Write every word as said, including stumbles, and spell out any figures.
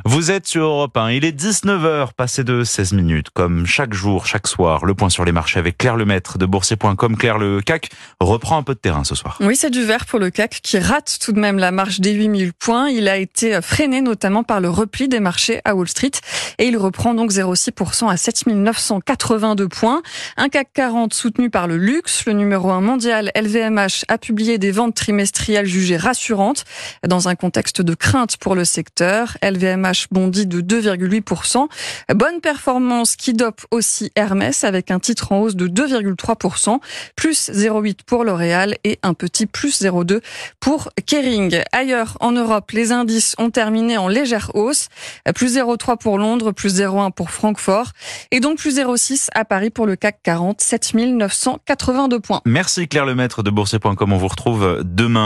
Vous êtes sur Europe un, il est dix-neuf heures, passé de seize minutes. Comme chaque jour, chaque soir, le point sur les marchés avec Claire Lemaître de boursier point com. Claire, le C A C reprend un peu de terrain ce soir. Oui, c'est du vert pour le C A C qui rate tout de même la marche des huit mille points. Il a été freiné notamment par le repli des marchés à Wall Street et il reprend donc zéro virgule six pour cent à sept mille neuf cent quatre-vingt-deux points. Un C A C quarante soutenu par le luxe. Le numéro un mondial L V M H a publié des ventes trimestrielles jugées rassurantes dans un contexte de crainte pour le secteur. L V M H bondit de deux virgule huit pour cent. Bonne performance qui dope aussi Hermès avec un titre en hausse de deux virgule trois pour cent, plus zéro virgule huit pour L'Oréal et un petit plus zéro virgule deux pour Kering. Ailleurs en Europe, les indices ont terminé en légère hausse, plus zéro virgule trois pour Londres, plus zéro virgule un pour Francfort et donc plus zéro virgule six à Paris pour le C A C quarante, sept mille neuf cent quatre-vingt-deux points. Merci Claire Lemaître de boursier point com, on vous retrouve demain.